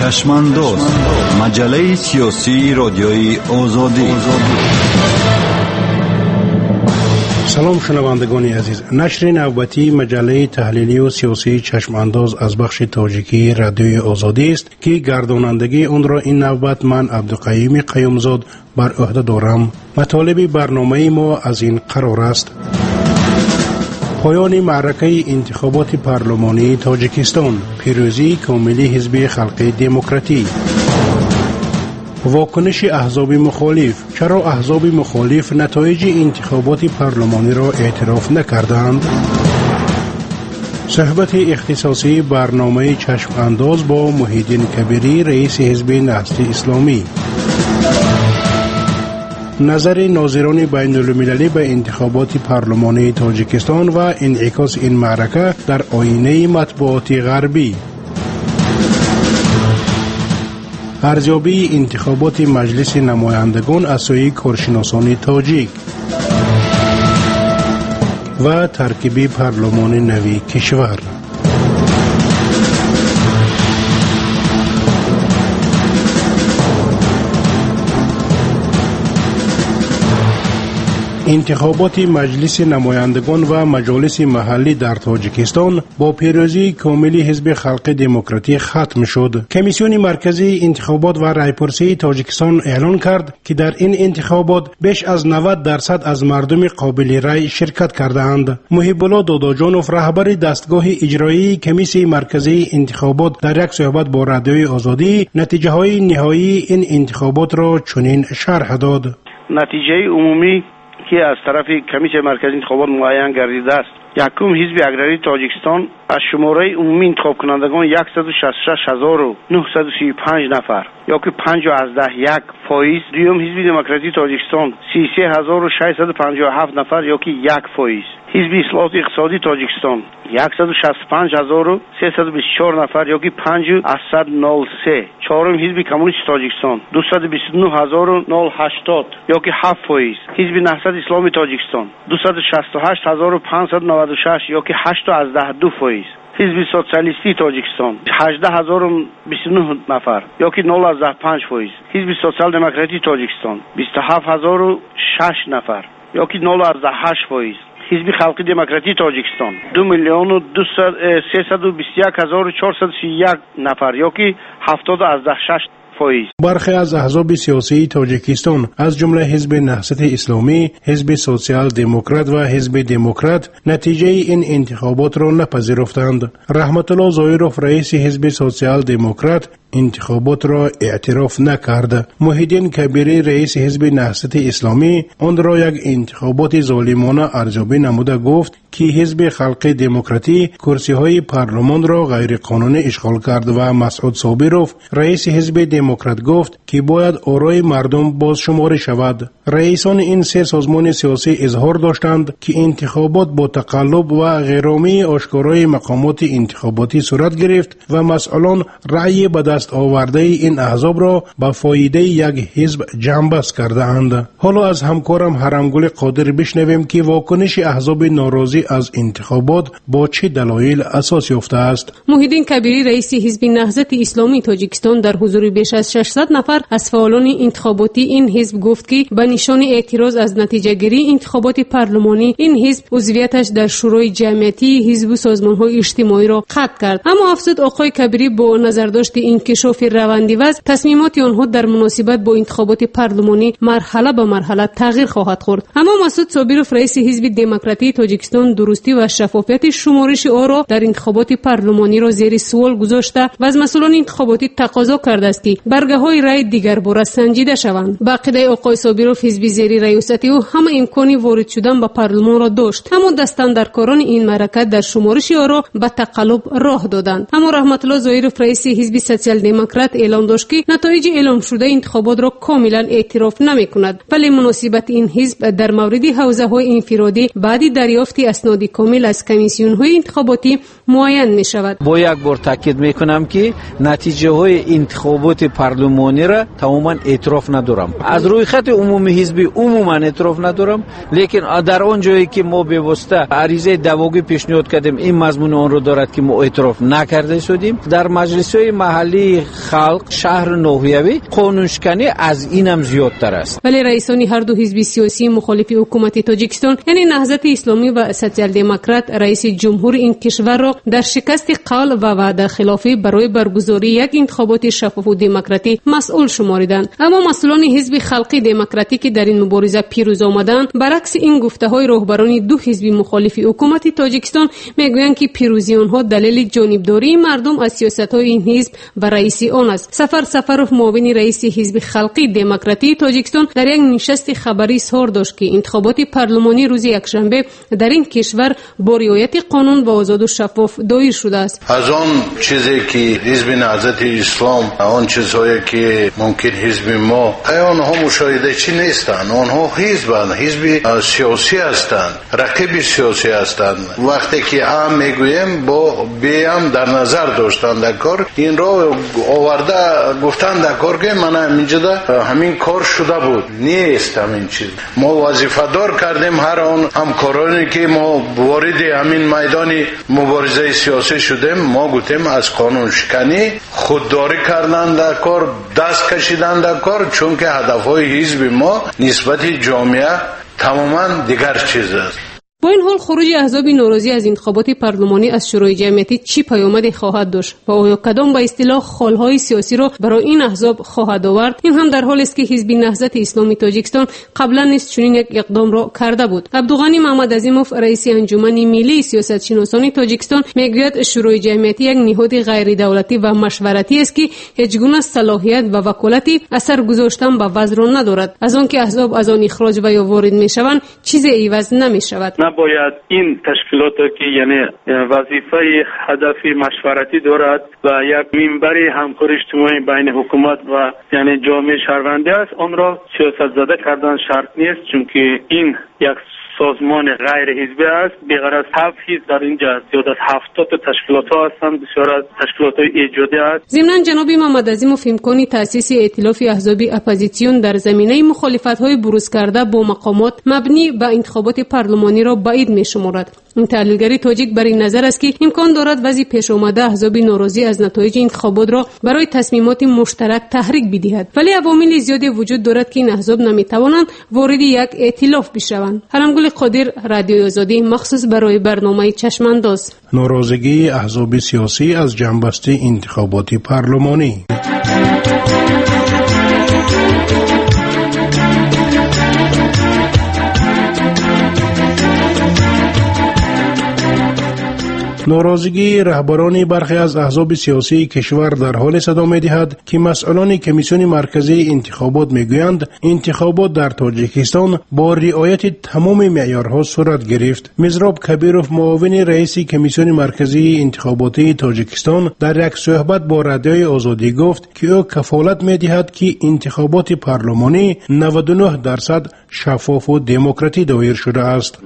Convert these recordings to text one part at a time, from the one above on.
چشمانداز، مجله سیاسی رادیوی آزادی. سلام شنوندگان عزیز، نشر نوبتی مجله تحلیلی و سیاسی چشمانداز از بخش تاجیکی رادیوی آزادی است که گردانندگی اون را این نوبت من عبدالقیوم قیومزاد بر عهده دارم. مطالب برنامه ما از این قرار است: پایان معرکه انتخابات پارلمانی تاجیکستان، پیروزی کاملی حزب خلق دموکراتی، واکنش احزاب مخالف. چرا احزاب مخالف نتایج انتخابات پارلمانی را اعتراف نکردند؟ صحبت اختصاصی برنامه چشم انداز با محیدین کبیری، رئیس حزب نهضت اسلامی. نظر ناظران بین المللی به انتخابات پارلمانی تاجیکستان و انعکاس این معرکه در آینه مطبوعات غربی. ارزیابی انتخابات مجلس نمایندگان از سوی کارشناسان تاجیک و ترکیب پارلمان نوی کشور. انتخابات مجلس نمایندگان و مجالس محلی در تاجیکستان با پیروزی کاملی حزب خلق دموکراتی ختم شد. کمیسیون مرکزی انتخابات و رایپرسی تاجیکستان اعلان کرد که در این انتخابات بیش از 90% از مردم قابل رای شرکت کردند. محب الله داداجانوف، رهبر دستگاه اجرایی کمیسیون مرکزی انتخابات، در یک صحبت با رادیوی آزادی نتیجه های نهایی این انتخابات را چنین شرح داد: نتیجه عمومی که از طرف کمیسیون مرکزی انتخابات معین گردیده است، یکم حزب اگراری تاجیکستان از شماره عمومی انتخاب کنندگان 166935 نفر یا که 5.1%. دوم حزب دموکراتی تاجیکستان 33657 نفر یا که 1%. حزب اصلاحات اقتصادی تاجیکستان 165324 نفر یا که 5.03%. چهارم حزب کمونیست تاجیکستان 229080 یا که 7%. حزب نهضت اسلامی تاجیکستان 268596 یا که 8.2%. حزب سوسیالیستی تاجیکستان 18029 نفر یا که 0.5%. حزب سوسیال دموکراتی تاجیکستان 27006 نفر یا که 0.8%. حزب خلق دموکراتی تاجیکستان 2,321,431 نفر یا که 70.6%. برخی از احزاب سیاسی تاجیکستان از جمله حزب نهضت اسلامی، حزب سوسیال دموکرات و حزب دموکرات نتیجه این انتخابات را نپذیرفتند. رحمت الله ظاهروف، رئیس حزب سوسیال دموکرات، انتخابات را اعتراف نکرد. محیدین کبیری، رئیس حزب نهضت اسلامی، آن را یک انتخابات ظالمانه ارزیابی نموده گفت که حزب خلق دموکراتی کرسی های پارلمان را غیر قانونی اشغال کرد و مسعود صابروف، رئیس حزب دموکرات، گفت که باید آرای مردم بازشماری شود. رئیسان این سه سازمان سیاسی اظهار داشتند که انتخابات با تقلب و غیرامی آشکارای مقامات انتخاباتی صورت گرفت و مسئولان رأی به دست آورده این احزاب را به فایده یک حزب جنبست کردند. حالا از همکارم هرمگل قادر بشنویم که واکنش احزاب ناراضی از انتخابات با چه دلایل اساس یافته است. محیدین کبیری، رئیس حزب نهضت اسلامی تاجیکستان، در حضور بیش از 600 نفر از فعالان انتخاباتی این حزب گفت که به نشان اعتراض از نتیجه گیری انتخابات پارلمانی این حزب عضویتش در شورای جمعیتی حزب و سازمان‌های اجتماعی را قطع کرد. اما افزود آقای کبیری با نظرداشت انکشاف روند وضع، تصمیمات آنها در مناسبت با انتخابات پارلمانی مرحله به مرحله تغییر خواهد خورد. اما مسعود صابروف، رئیس حزب دموکراتی تاجیکستان، درستی و شفافیت شمارش آرا در انتخابات پارلمانی را زیر سوال گذاشته و از مسئولان انتخاباتی تقاضا کرده است که برگه‌های رای دیگر باره سنجیده شوند. با عقیده آقای صابروف، حزب زیر ریاست او همه امکانی وارد شدن به پارلمان را داشت، اما دستاندرکاران این معرکت در شمارش آرا به تقلب راه دادند. اما رحمت الله ظاهروف، رئیس حزب سوسیال دموکرات، اعلام داشت که نتایج اعلام شده انتخابات را کاملا اعتراف نمی‌کند، ولی مناسبت این حزب در مورد حوزه‌های انفرادی بعد دریافت اسناد کامل از کمیسیون‌های انتخاباتی معین می‌شود. با یک بار تاکید می‌کنم که نتیجه‌های انتخابات پارلمانی را تماما اعتراف ندارم. از روی خط عمومی حزبی عموما اعتراف ندارم، لیکن در آن جایی که ما به واسطه عریضه دواگی پیشنهاد کردیم این مضمون آن رو دارد که ما اعتراف نکرده شدیم. در مجلس‌های محلی نزد خلق شهر نوحیوی قانونشکنی از اینم زیادتر است. ولی رئیسان هر دو حزب سیاسی مخالف حکومت تاجیکستان یعنی نهضت اسلامی و سوسیال دموکرات رئیس جمهور این کشور را در شکست قول و وعده خلافی برای برگزاری یک انتخابات شفاف و دموکراتی مسئول شماریدند. اما مسئولان حزب خلقی دموکراتی که در این مبارزه پیروز آمدند برعکس این گفته‌های رهبران دو حزب مخالف حکومت تاجیکستان میگویند که پیروزی آنها دلیل جانبداری مردم از سیاست‌های این حزب و رئیس آن است. سفروف معاون رئیس حزب خلقی دموکراتی تاجیکستان در یک نشست خبری اظهار داشت که انتخابات پارلمانی روز یکشنبه در این کشور با رعایت قانون و آزاد و شفاف دایر شده است. از آن چیزی که حزب نهضت اسلام آن چیزهایی که ممکن حزب ما آنها مشاهده چی نیستند، آنها حزب سیاسی هستند، رقیب سیاسی هستند. وقتی که هم میگویم با بیام در نظر داشتن در کار این را آورده گفتن در کار که من اینجا همین کار شده بود نیست. همین چیز ما وظیفه دار کردیم هر آن همکارانی که ما وارد همین میدان مبارزه سیاسی شدیم ما گفتیم از قانون شکنی خودداری کردن در کار دست کشیدن در کار چون که هدفهای حزب ما نسبت جامعه تماما دیگر چیز است. با این حال خروج احزاب ناراضی از انتخابات پارلمانی از شورای جمعیتی چی پیامدی خواهد داشت و آیا کدام به اصطلاح خالهای سیاسی را برای این احزاب خواهد آورد؟ این هم در حالی است که حزب نهضت اسلامی تاجیکستان قبلا نیز چنین یک اقدام را کرده بود. عبدالغنی محمد عظیموف رئیس انجمن ملی سیاستشناسان تاجیکستان میگوید شورای جمعیتی یک نهاد غیر دولتی و مشورتی است که هیچ گونه صلاحیت و وکالتی اثر گذاشتن به وضع را ندارد. از آنکه احزاب از آن اخراج و یا وارد میشوند چیزی عوض نمیشود. باید این تشکیلات که یعنی وظیفه هدفی مشورتی دارد و یک منبر همکاری اجتماعی بین حکومت و یعنی جامعه شهروندی است آن را سیاست زده کردن شرط نیست چون که این یک سازمان غیر حزبی است. بغیر از 7 حزب در اینجا زیاد از 70 تشکیلات ها هستند، بسیار از تشکیلات های ایجادی است. ضمن جناب محمد عظیموف امکان تأسیس ائتلاف احزاب اپوزیسیون در زمینه مخالفت های بروز کرده با مقامات مبنی به انتخابات پارلمانی را بعید می‌شمارد. این تحلیلگری تاجیک بر این نظر است که امکان دارد وضع پیش آمده احزاب ناراضی از نتایج انتخابات را برای تصمیمات مشترک تحریک بدهد، ولی عوامل زیادی وجود دارد که این احزاب نمی‌توانند وارد یک ائتلاف بشوند. حرمگل قادر، رادیوی آزادی، مخصوص برای برنامه چشمانداز. ناراضگی احزاب سیاسی از جنبسته انتخابات پارلمانی. ناراضگی رهبران برخی از احزاب سیاسی کشور در حال صدا می‌دهد که مسئولان کمیسیون مرکزی انتخابات میگویند انتخابات در تاجیکستان با رعایت تمام معیارها صورت گرفت. مزراب کبیروف معاون رئیس کمیسیون مرکزی انتخاباتی تاجیکستان در یک صحبت با رادیوی آزادی گفت که او کفالت می‌دهد که انتخابات پارلمانی 99% شفاف و دموکراتی دایر شده است.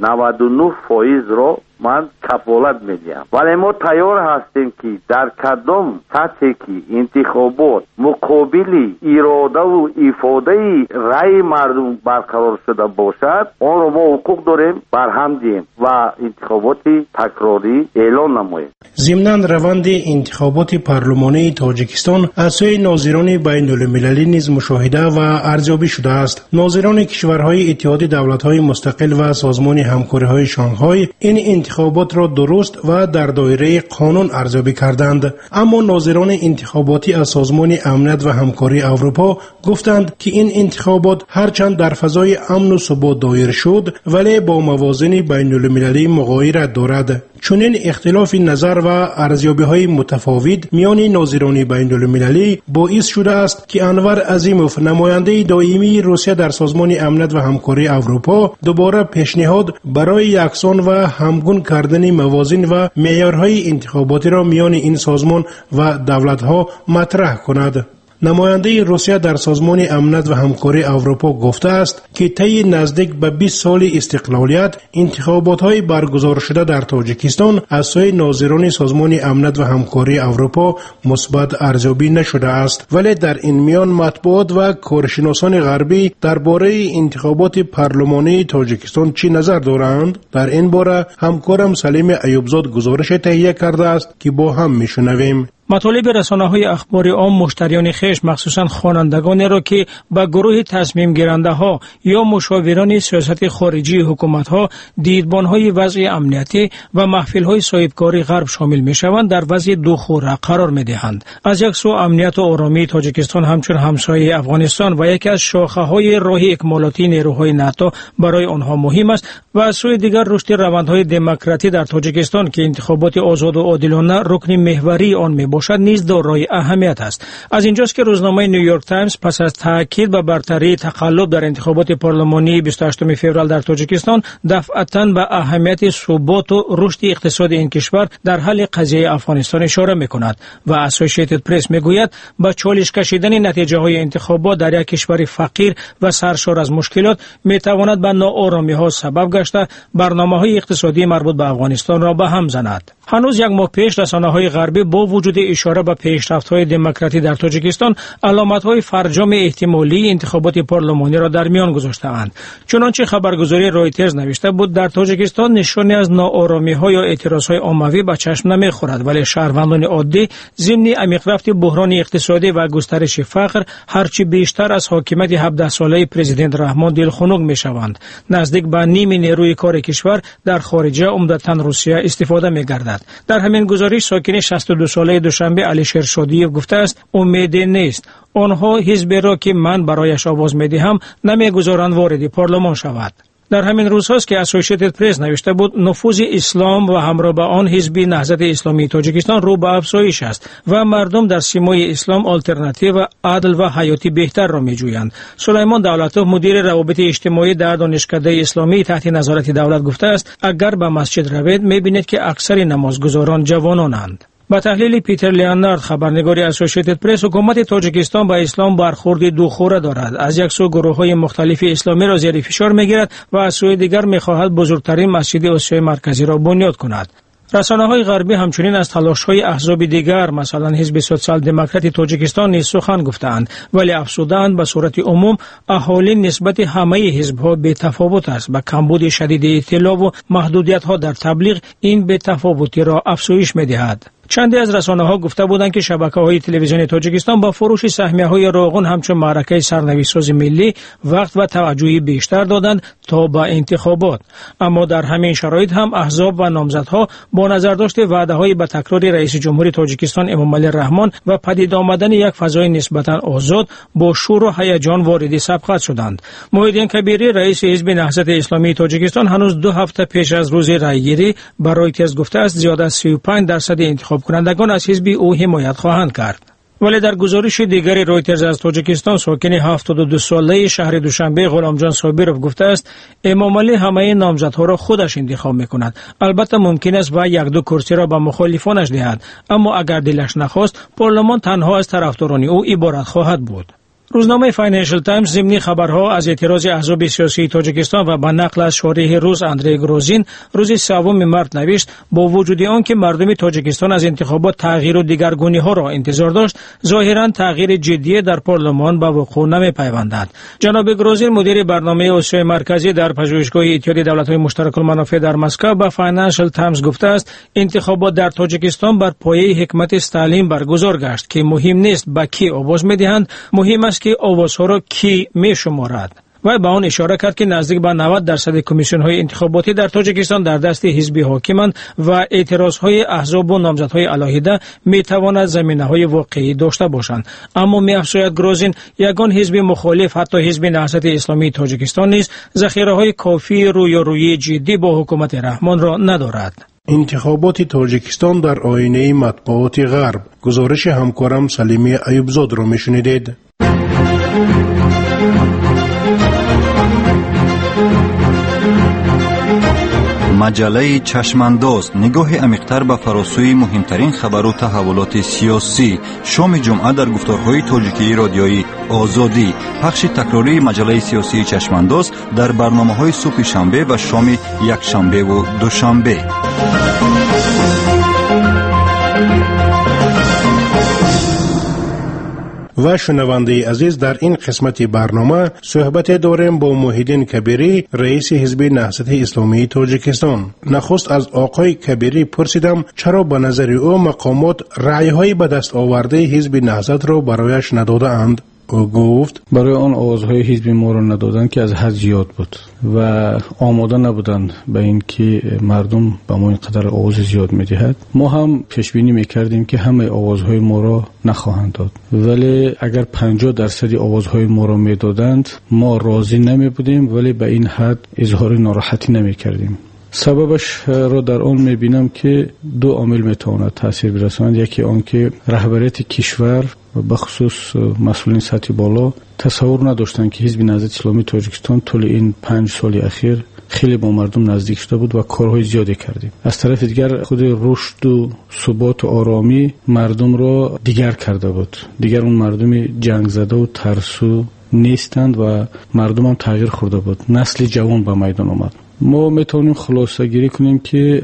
99% رو من کفالت میدیم، ولی ما تیار هستیم که در کدام سطحی که انتخابات مقابل اراده و افاده رای مردم برقرار شده باشد آن رو ما حقوق داریم برهم دهیم و انتخابات تکراری اعلان نماییم. ضمناً روند انتخابات پارلمانی تاجیکستان از سوی ناظران بین المللی نیز مشاهده و ارزیابی شده است. ناظران کشورهای اتحاد دولت‌های مستقل و سازمان همکاری‌های شانگهای این انتخابات را درست و در دایره قانون ارزیابی کردند، اما ناظران انتخاباتی از سازمان امنیت و همکاری اروپا گفتند که این انتخابات هرچند در فضای امن و ثبات دایر شد ولی با موازین بین المللی مغایرت دارد. چنین اختلاف نظر و ارزیابی‌های متفاوت میان ناظران بین المللی باعث شده است که انور عظیموف نماینده دائمی روسیه در سازمان امنیت و همکاری اروپا دوباره پیشنهاد برای یکسان و همگون کردن موازین و معیارهای انتخاباتی را میان این سازمان و دولت‌ها مطرح کند. نماینده روسیه در سازمان امنیت و همکاری اروپا گفته است که طی نزدیک به 20 سال استقلالیت انتخابات‌های برگزار شده در تاجیکستان از سوی ناظران سازمان امنیت و همکاری اروپا مثبت ارزیابی نشده است، ولی در این میان مطبوعات و کارشناسان غربی درباره انتخابات پارلمانی تاجیکستان چی نظر دارند؟ در این باره همکارم سلیم ایوبزاد گزارش تهیه کرده است که با هم میشنویم. مطالب رسانه‌های اخباری عام مشتریان خویش مخصوصاً خوانندگانی را که به گروه تصمیم گیرنده‌ها یا مشاوران سیاست خارجی حکومت‌ها، دیدبان‌های وضع امنیتی و محفل‌های صاحبکاری غرب شامل می‌شوند در وضع دوخوره قرار می‌دهند. از یک سو امنیت و آرامی تاجیکستان همچون همسایه افغانستان و یکی از شاخه‌های راه اکمالاتی نیروهای ناتو برای آنها مهم است و از سوی دیگر رشد روندهای دموکراسی در تاجیکستان که انتخابات آزاد و عادلانه رکن محوری آن میباشد نیز دارای اهمیت است. از اینجاست که روزنامه نیویورک تایمز پس از تاکید بر برتری تقلب در انتخابات پارلمانی 28 فوریه در تاجیکستان دفعتاً به اهمیت ثبات و رشد اقتصاد این کشور در حل قضیه افغانستان اشاره میکند و اسوسییتد پرس میگوید با چالش کشیدن نتیجه های انتخابات در یک کشور فقیر و سرشار از مشکلات میتواند به ناآرامی ها سبب گشته برنامه‌های اقتصادی مربوط به افغانستان را به هم زند. هنوز یک ماه پیش رسانه‌های غربی با وجود اشاره به پیشرفت‌های دموکراسی در تاجیکستان علامت‌های فرجام احتمالی انتخابات پارلمانی را در میان گذاشته‌اند. چنانچه خبرگزاری رویترز نوشته بود در تاجیکستان نشانی از ناآرامی‌ها یا اعتراض‌های عمومی به چشم نمی‌خورد، ولی شهروندان عادی ضمن عمیق رفت بحران اقتصادی و گسترش فقر هرچی بیشتر از حاکمیت 17 ساله پرزیدنت رحمان دلخنک می‌شوند. نزدیک به نیم نیروی کار کشور در خارجه عمدتاً روسیه استفاده می‌گردد. در همین گزارش ساکن 62 ساله دوشنبه علی شیرشادیف گفته است امیدی نیست. آنها حزب را که من برایش آواز می‌دهم نمی‌گذارند وارد پارلمان شود. در همین روزهاست که اسوسییتد پرس نوشته بود نفوذ اسلام و همراه با آن حزب نهضت اسلامی تاجیکستان رو به افزایش است و مردم در سیمای اسلام آلترناتیو عادل و حیاتی بهتر را می‌جویند. سلیمان دولتوف مدیر روابط اجتماعی در دانشکده اسلامی تحت نظارت دولت گفته است اگر به مسجد روید می‌بینید که اکثر نمازگزاران جوانانند. با تحلیل پیتر لیانارد خبرنگاری اسوسییتد پرس حکومت تاجیکستان با اسلام برخورد دوخوره دارد. از یک سو گروه‌های مختلف اسلامی را زیر فشار می‌گیرد و از سوی دیگر می‌خواهد بزرگترین مسجد آسیای مرکزی را بنیاد کند. رسانه‌های غربی همچنین از تلاش‌های احزاب دیگر مثلا حزب سوسیال دموکرات تاجیکستان نیز سخن گفتند، ولی افزودند به صورت عموم اهالی نسبت همه حزب‌ها بی‌تفاوت است. با کمبود شدید اطلاع و محدودیت‌ها در تبلیغ این بی‌تفاوتی را افزایش می‌دهد. چندی از رسانه‌ها گفته بودند که شبکه‌های تلویزیونی تاجیکستان با فروش سهمیه‌های روغن همچون معرکه سرنوشت‌ساز ملی وقت و توجهی بیشتر دادند تا به انتخابات. اما در همین شرایط هم احزاب و نامزدها با نظرداشت وعده‌های به تکرار رئیس جمهوری تاجیکستان امامعلی رحمان و پدید آمدن یک فضای نسبتاً آزاد با شور و هیجان وارد سبقت شدند. محیدین کبیری رئیس حزب نهضت اسلامی تاجیکستان هنوز 2 هفته پیش از روز رأیگیری برای رویترز گفته است زیاد از 35% انتخاب کنندگان از حزب او حمایت خواهند کرد. ولی در گزارش دیگری رویترز از تاجیکستان ساکن 72 ساله شهر دوشنبه غلامجان صابرов گفته است امامعلی همه نامزدها را خودش انتخاب می‌کند. البته ممکن است و 1-2 کرسی را به مخالفانش دهد، اما اگر دلش نخواست پارلمان تنها از طرفداران او عبارت خواهد بود. روزنامه فاینانشل تایمز ضمن خبرها از اعتراض احزاب سیاسی تاجیکستان و با نقل از شارح روز اندری گروزین روز 3 مارس نوشت با وجود آنکه مردم تاجیکستان از انتخابات تغییر و دیگرگونی‌ها را انتظار داشت، ظاهراً تغییر جدی در پارلمان به وقوع نمی‌پیوندد. جناب گروزین مدیر برنامه آسیای مرکزی در پژوهشگاه اتحادیه دولت‌های مشترک المنافع در مسکو به فاینانشل تایمز گفته است انتخابات در تاجیکستان بر پایه حکمت استالین برگزار گشت که مهم نیست به کی آواز می‌دهند، مهم است که آوازها را کی می‌شمارد. و به آن اشاره کرد که نزدیک به 90% کمیسیون‌های انتخاباتی در تاجیکستان در دست حزب حاکمند و اعتراض‌های احزاب و نامزدهای علیحده می‌تواند زمینه‌های واقعی داشته باشند. اما می‌افزاید گروزین یگان حزب مخالف حتی حزب نهضت اسلامی تاجیکستان نیز ذخیره‌های کافی رویارویی جدی با حکومت رحمان را ندارد. انتخابات تاجیکستان در آینه مطبوعات غرب. گزارش همکارم سلیمی ایوبزاد را می‌شنیدید. مجله چشمانداز نگاه عمیق‌تر به فراسوی مهمترین خبر و تحولات سیاسی. شام جمعه در گفتارهای تاجیکی رادیویی آزادی. پخش تکراری مجله سیاسی چشمانداز در برنامه‌های صبح شنبه و شام یکشنبه و دوشنبه. و شنونده عزیز، در این قسمت برنامه صحبت داریم با محیدین کبیری، رئیس حزب نهضت اسلامی تاجیکستان. نخست از آقای کبیری پرسیدم چرا به نظر او مقامات رأی‌های به دست آورده حزب نهضت را برایش نداده اند. او گفت برای آن آوازهای حزب ما را ندادن که از حد زیاد بود و آماده نبودند به این که مردم به ما اینقدر آواز زیاد میدهد. ما هم پیش بینی میکردیم که همه آوازهای ما را نخواهند داد، ولی اگر 50% آوازهای ما را میدادند ما راضی نمی بودیم، ولی به این حد اظهار ناراحتی نمی کردیم. سببش را در آن میبینم که دو عامل میتواند تاثیر برساند. یکی آن که رهبریت کشور و بخصوص مسئولین سطح بالا تصور نداشتند که حزب نهضت اسلامی تاجیکستان طول این 5 سال اخیر خیلی با مردم نزدیک شده بود و کارهای زیادی کردیم. از طرف دیگر خود رشد و ثبات و آرامی مردم را دیگر کرده بود. دیگر اون مردم جنگ زده و ترسو نیستند و مردم هم تغییر خورده بود. نسل جوان به میدان آمد. ما میتونیم خلاصه گیری کنیم که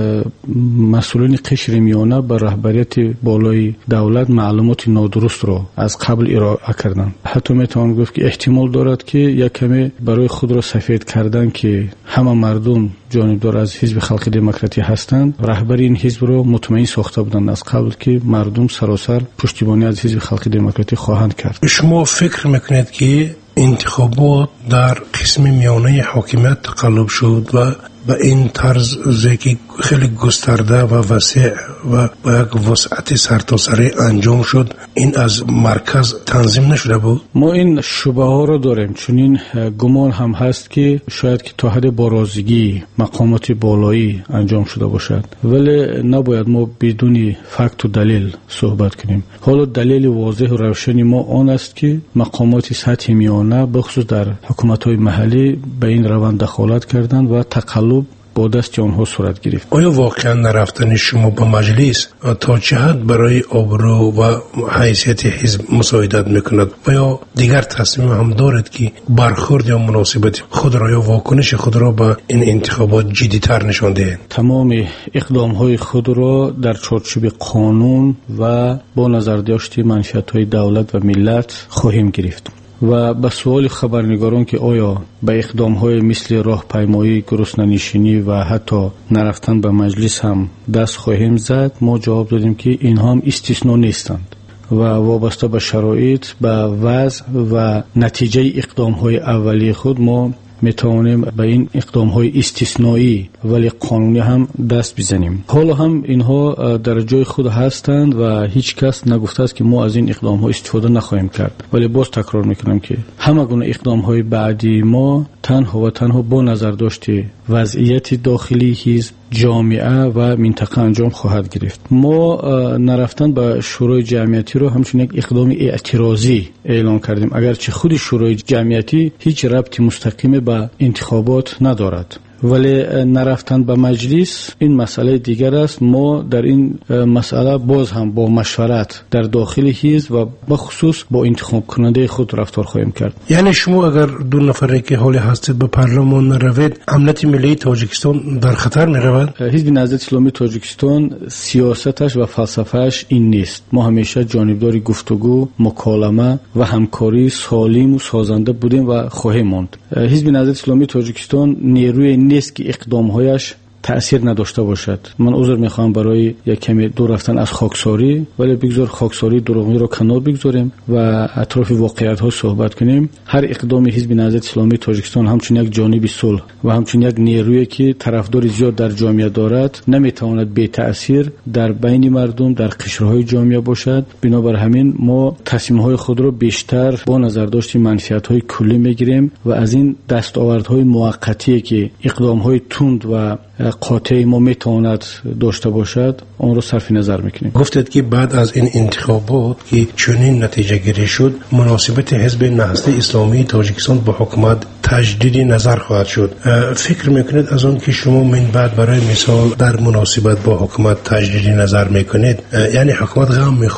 مسئولین قشر میانه به رهبریت بالای دولت معلومات نادرست را از قبل ارائه کردند. حتی میتوان گفت که احتمال دارد که یک کمی برای خود را سفید کردن که همه مردم جانبدار از حزب خلق دموکراتی هستند، رهبر این حزب را مطمئن ساخته بودند از قبل که مردم سراسر پشتیبانی از حزب خلق دموکراتی خواهند کرد. شما فکر میکنید که انتخابات در قسم میانه حاکمیت تقلب شد و به این طرز که خیلی گسترده و وسیع و با یک وسعت سرتاسری انجام شد، این از مرکز تنظیم نشده بود؟ ما این شبهه ها را داریم، چون این گمان هم هست که شاید که تا حد بارازگی مقامات بالایی انجام شده باشد، ولی نباید ما بدون فکت و دلیل صحبت کنیم. حالا دلیل واضح و روشن ما آن است که مقامات سطح میانه بخصوص در حکومت‌های محلی به این روند دخالت کردند و تقلب با دست آنها صورت گرفت. آیا واقعا نرفتن شما به مجلس تا چه حد برای آبرو و حیثیت حزب مساعدت میکند و یا دیگر تصمیم هم دارد که برخورد یا مناسبت خود را یا واکنش خود را به این انتخابات جدی‌تر نشان دهید؟ تمام اقدام‌های خود را در چارچوب قانون و با نظرداشت منشأت‌های دولت و ملت خواهیم گرفت. و به سوال خبرنگاران که آیا به اقدام‌های مثل راهپیمایی، گرسنه‌نشینی و حتی نرفتن به مجلس هم دست خواهیم زد، ما جواب دادیم که اینها هم استثنا نیستند و وابسته به شرایط، به وضع و نتیجه اقدام‌های اولیه خود ما میتوانیم به این اقدام‌های استثنایی ولی قانونی هم دست بزنیم. حالا هم اینها در جای خود هستند و هیچ کس نگفته است که ما از این اقدام‌ها استفاده نخواهیم کرد، ولی باز تکرار میکنم که همه گونه اقدام‌های بعدی ما تنها و تنها با نظر داشته وضعیت داخلی حزب، جامعه و منطقه انجام خواهد گرفت. ما نرفتن به شورای جمعیتی رو همچون یک اقدام اعتراضی اعلان کردیم، اگرچه خود شورای جمعیتی هیچ ربط مستقیم به انتخابات ندارد، ولی نرفتن به مجلس این مسئله دیگر است. ما در این مسئله باز هم با مشورت در داخل حزب و بخصوص با انتخاب کننده خود رفتار خواهیم کرد. یعنی شما اگر 2 نفری که حالی هستید به پارلمان نروید، امنیت ملی تاجیکستان در خطر می رود؟ حزب نهضت اسلامی تاجیکستان سیاستش و فلسفهش این نیست. ما همیشه جانبدار گفتگو، مکالمه و همکاری سالم و سازنده بودیم و خواهیم ماند. حزب نهضت اسلامی تاجیکستان نیروی نیست که اقدامهایش تأثیر نداشته باشد. من عذر میخوام برای یک کمی دور رفتن از خاکساری، ولی بگذار خاکساری دروغی رو کنار بگذاریم و اطراف واقعیت ها صحبت کنیم. هر اقدام حزب نهضت اسلامی تاجیکستان همچون یک جانب صلح و همچون یک نیرویی که طرفدار زیاد در جامعه دارد نمیتواند بی تأثیر در بین مردم در قشرهای جامعه باشد. بنابر همین ما تصمیم‌های خود را بیشتر با نظر داشت منفعت‌های کلی میگیریم و از این دستاوردهای موقتی که اقدام‌های تند و قاطع ما میتواند داشته باشد اون رو صرف نظر میکنیم. گفتید که بعد از این انتخابات که چنین نتیجه گیری شد، مناسبت حزب نهضت اسلامی تاجیکستان با حکومت تجدید نظر خواهد شد. فکر میکنید از اون که شما من بعد برای مثال در مناسبت با حکومت تجدید نظر میکنید، یعنی حکومت غم میخورد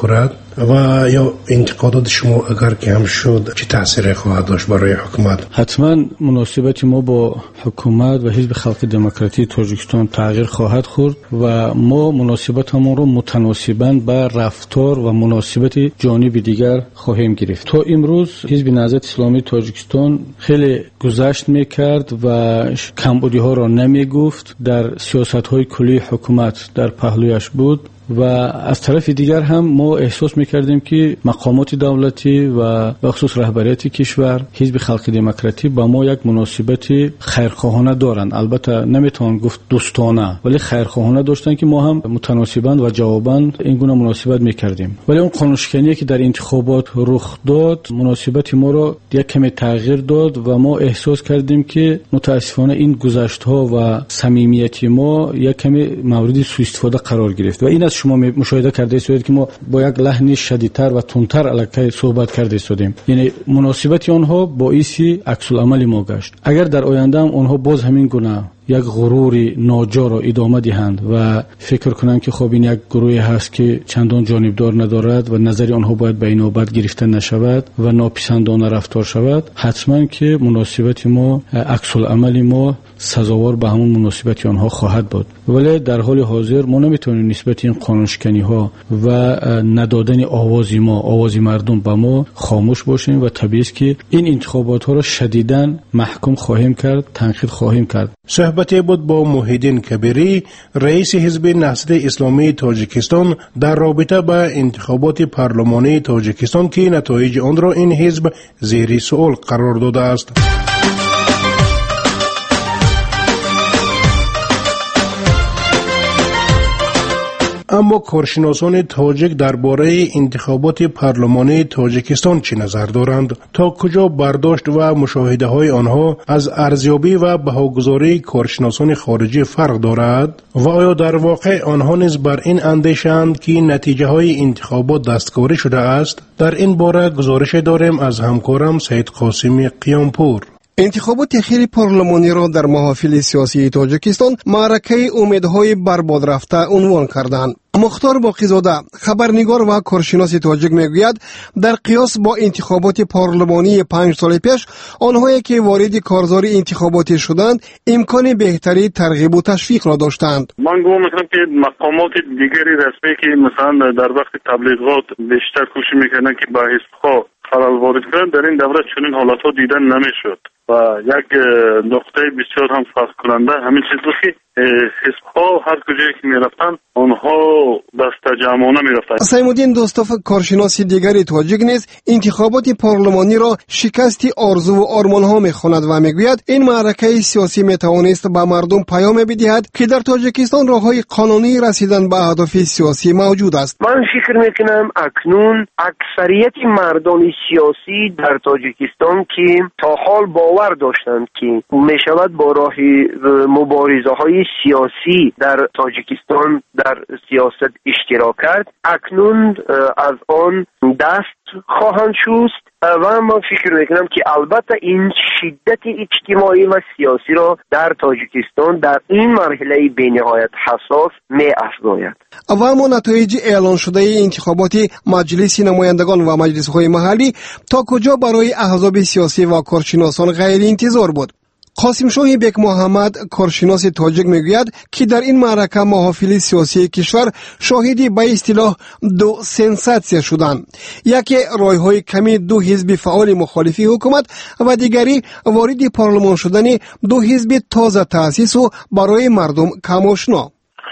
و یا انتقادات شما اگر کم شد چه تاثیر خواهد داشت برای حکومت؟ حتما مناسبت ما با حکومت و حزب خلق دموکراتی تاجیکستان تغییر خواهد خورد و ما مناسبتمون رو متناسباً با رفتار و مناسبت جانب دیگر خواهیم گرفت. تا امروز حزب نهضت اسلامی تاجیکستان خیلی گذشت میکرد و کمبودی ها را نمیگفت، در سیاست های کلی حکومت در پهلویش بود و از طرف دیگر هم ما احساس میکردیم که مقامات دولتی و بخصوص رهبریت کشور حزب خلق دموکراتی با ما یک مناسبت خیرخواهانه دارند. البته نمیتوان گفت دوستانه، ولی خیرخواهانه داشتن که ما هم متناسباً و جواباً این گونه مناسبت میکردیم. ولی اون قانونشکنی که در انتخابات رخ داد مناسبت ما را یک کمی تغییر داد و ما احساس کردیم که متاسفانه این گذشت‌ها و صمیمیت ما یک کمی مورد سوء استفاده قرار گرفت و این از شما مشاهده کرده اید که ما با یک لحن شدیدتر و تندتر علیه صحبت کرده ایم. یعنی مناسبت آنها باعث عکس العمل ما گشت. اگر در آینده هم آنها باز همین گونه یک غرور ناجا را ادامه دهند و فکر کنند که خب این یک گروهی هست که چندان جانبدار ندارد و نظر آنها باید به نوبت گرفته نشود و ناپسندانه رفتار شود، حتما که مناسبت ما، عکس العمل ما سزاوار به همون مناسبت آنها خواهد بود. ولی در حال حاضر ما نمیتونیم نسبت این قانونشکنی ها و ندادن آواز ما، آواز مردم به ما خاموش باشیم و طبیعی است که این انتخابات ها را شدیداً محکوم خواهیم کرد، تنقید خواهیم کرد. صحبتی بود با محیدین کبیری، رئیس حزب نهضت اسلامی تاجیکستان در رابطه با انتخابات پارلمانی تاجیکستان که نتایج آن را این حزب زیر سوال قرار داده است. اما کارشناسان تاجیک درباره انتخابات پارلمانی تاجیکستان چه نظر دارند؟ تا کجا برداشت و مشاهده های آنها از ارزیابی و بهاگذاری کارشناسان خارجی فرق دارد؟ و آیا در واقع آنها نیز بر این اندیشند که نتیجه های انتخابات دستکاری شده است؟ در این باره گزارش داریم از همکارم سید قاسمی قیامپور. انتخابات اخیر پارلمانی را در محافل سیاسی تاجیکستان معرکه امیدهای برباد رفته عنوان کردند. مختار باقیزاده، خبرنگار و کارشناس تاجیک میگوید در قیاس با انتخابات پارلمانی 5 سال پیش آنهایی که وارد کارزار انتخاباتی شدند امکان بهتری ترغیب و تشویق را داشتند. من گمان میکنم که مقامات دیگری رسمی که مثلا در وقت تبلیغات بیشتر کوشش میکنن که با حزب‌ها خلل وارد کنند، در این دوره چنین حالت‌ها دیدن نمیشد و یک نقطه بسیار هم فصل کننده همین چیز بود که حزب‌ها هر کجایی که میرفتن آنها دست جمعانه میرفتن. سیمودین دوستاف کارشناس دیگری تاجیک نیز انتخابات پارلمانی را شکستی آرزو و آرمان‌ها میخواند و میگوید این معرکه سیاسی میتوانست به مردم پیام بدهد که در تاجیکستان راههای قانونی رسیدن به اهداف سیاسی موجود است. من فکر میکنم اکنون اکثریت مردم سیاسی در تاجیکستان که تا حال باور داشتند که میشود با راه مبارزه های سیاسی در تاجیکستان در سیاست اشتراک کرد، اکنون از آن دست خواهند شست و من فکر میکنم که البته این شدت اجتماعی و سیاسی را در تاجیکستان در این مرحله بی‌نهایت حساس می‌افزاید. و اما نتایج اعلان شده انتخابات مجلس نمایندگان و مجلس‌های محلی تا کجا برای احزاب سیاسی و کارشناسان غیر انتظار بود؟ قاسم شاه بیک محمد، کارشناس تاجیک میگوید که در این معرکه محافل سیاسی کشور شاهدی به اصطلاح دو سنساسیا شدند. یکی رایهای کمی دو حزب فعال مخالفی حکومت و دیگری وارد پارلمان شدن دو حزب تازه تأسیس و برای مردم کم آشنا.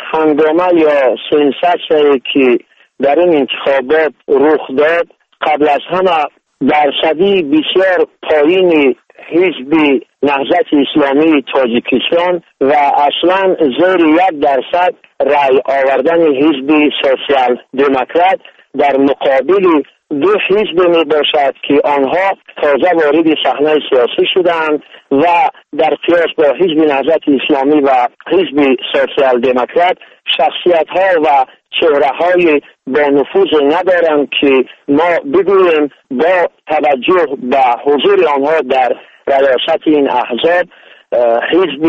هنگامه یا سنساسیایی که در این انتخابات رخ داد قبل از همه درصدی بسیار پایین حزب نهضت اسلامی تاجیکستان و اصلا زیر 1% رای آوردن حزب سوسیال دموکرات در مقابل دو حزب می باشد که آنها تازه وارد صحنه سیاسی شدند و در قیاس با حزب نهضت اسلامی و حزب سوسیال دموکرات شخصیت ها و چهره های با نفوذ ندارند که ما بگوییم با توجه به حضور آنها در ریاست این احزاب حزب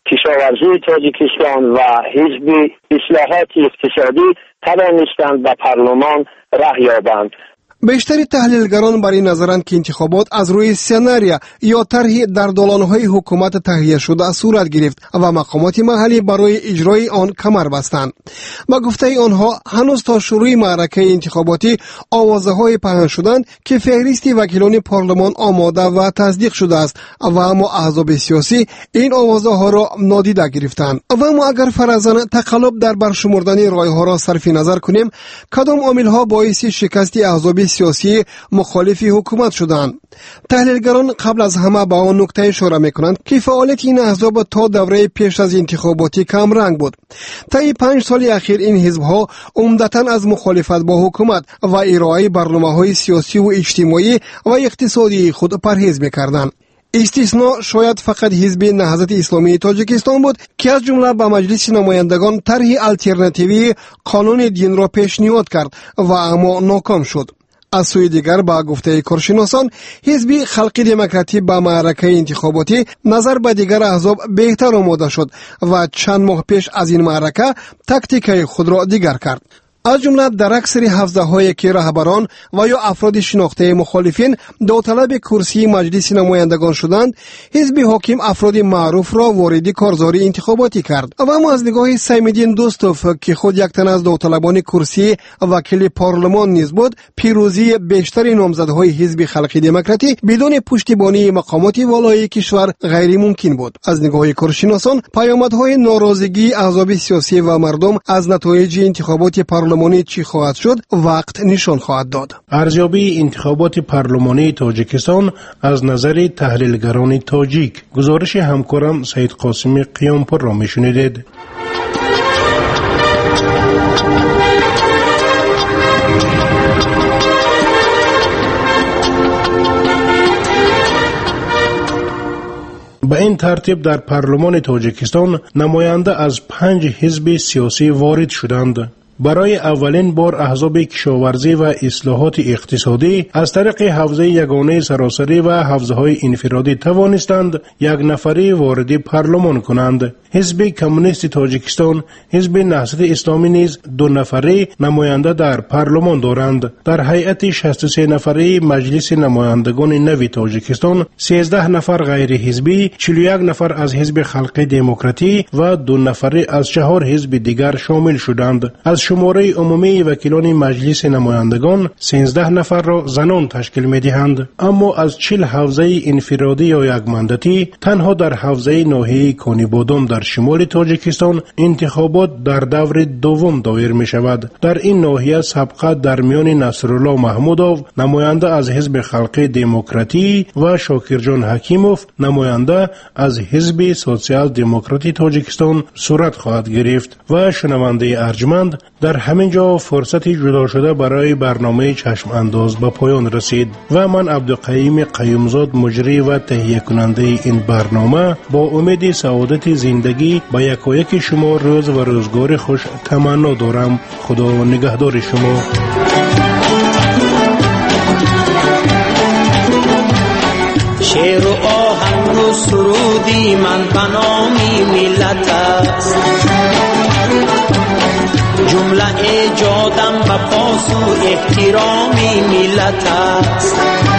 کشاورزی تاجیکستان و حزب اصلاحات اقتصادی توانستند به پارلمان راه یابند. بیشتری تحلیلگران بر این نظرند که انتخابات از روی سناریو یا طرحی در دالان‌های حکومت تهیه شده صورت گرفت و مقامات محلی برای اجرای آن کمر بستند. با گفته آنها هنوز تا شروع معرکه انتخاباتی آوازه‌های پهن شدند که فهرست وکیلان پارلمان آماده و تصدیق شده است و اما احزاب سیاسی این آوازه‌ها را نادیده گرفتند. و اما اگر فرضاً تقلب در برشمردن رای‌ها را صرف نظر کنیم، کدام عامل‌ها باعث شکست احزاب سیاسی مخالف حکومت شدند؟ تحلیلگران قبل از همه به آن نکته اشاره می‌کنند که فعالیت این احزاب تا دوره پیش از انتخاباتی کم رنگ بود. طی 5 سال اخیر این حزب‌ها عمدتاً از مخالفت با حکومت و ارائه برنامه‌های سیاسی و اجتماعی و اقتصادی خود پرهیز می‌کردند. استثناء شاید فقط حزب نهضت اسلامی تاجیکستان بود که از جمله به مجلس نمایندگان طرح الترناتیوی قانون دین را پیشنهاد کرد و اما ناکام شد. از سوی دیگر با گفته کارشناسان حزب خلق دموکراتی با معرکه انتخاباتی نظر به دیگر احزاب بهتر آماده شد و چند ماه پیش از این معرکه تاکتیک خود را دیگر کرد. از جمله در اکثر حوزه‌هایی که رهبران و یا افراد شناخته مخالفین داوطلب کرسی مجلس نمایندگان شدند، حزب حاکم افراد معروف را وارد کارزاری انتخاباتی کرد. و اما از نگاه سیمدین دوستوف که خود یک تن از داوطلبان کرسی وکیل پارلمان نیز بود، پیروزی بیشتر نامزدهای حزب خلق دموکراتی بدون پشتیبانی مقامات والای کشور غیر ممکن بود. از نگاه کارشناسان پیامدهای ناراضگی احزاب سیاسی و مردم از نتایج انتخابات پارلمانی چی خواهد شد وقت نشان خواهد داد. ارزیابی انتخابات پارلمانی تاجیکستان از نظر تحلیلگران تاجیک. گزارش همکارم سید قاسمی قیامپور را میشنیدید. به این ترتیب در پارلمان تاجیکستان نماینده از 5 حزب سیاسی وارد شدند. برای اولین بار احزاب کشاورزی و اصلاحات اقتصادی از طریق حوزه یگانه سراسری و حوزه‌های انفرادی توانستند یک نفری وارد پارلمان کنند. حزب کمونیست تاجیکستان، حزب نهضت اسلامی نیز 2 نفری نماینده در پارلمان دارند. در هیئت 63 نفری مجلس نمایندگان نو تاجیکستان 13 نفر غیر حزبی، 41 نفر از حزب خلق دموکراتی و 2 نفری از 4 حزب دیگر شامل شدند. از شماره عمومی وکیلان مجلس نمایندگان 13 نفر را زنان تشکیل می‌دهند. اما از 40 حوزه انفرادی یا یک مانداتی تنها در حوزه ناحیه کانیبادام در شمال تاجیکستان انتخابات در دور دوم دایر می شود. در این ناحیه سابقه در میان نصرالله محمودوف نماینده از حزب خلق دموکراتی و شاکرجان حکیموف نماینده از حزب سوسیال دموکراتی تاجیکستان صورت خواهد گرفت. و شنونده ارجمند، در همین جا فرصت جدا شده برای برنامه چشم انداز به پایان رسید و من عبدالقیوم قیومزاد مجری و تهیه کننده این برنامه با امید سعادت زندگی به یکایک شما روز و روزگار خوش تمنا دارم. خدا نگهدار شما. شعر و آهنگ و سرودی من به نام ملت است، جمله ایجادم به پاس و احترام ملت است.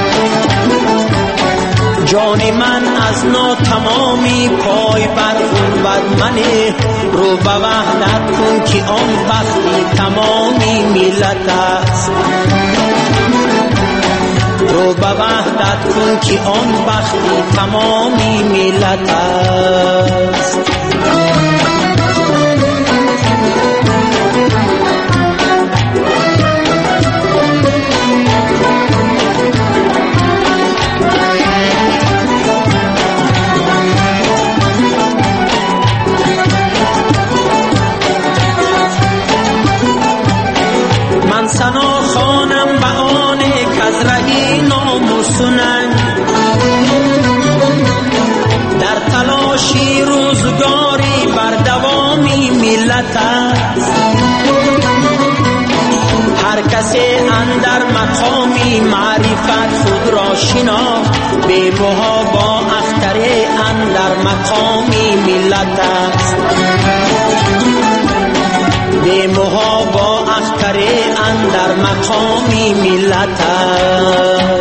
جان من از ناتمامی پای بر خون بر منه، رو به وحدت کن که آن بختی تمامی ملت است. رو به وحدت کن که آن بختی تمامی ملت است. سنا خانم به آنه کز رهی ناموسنن، در تلاشی روزگاری بر دوامی ملت است. هر کسی اندر مقامی معرفت خود را شناخت بی محابا اختری اندر مقامی ملت است بی محابا اختری اندر مقامی ملت است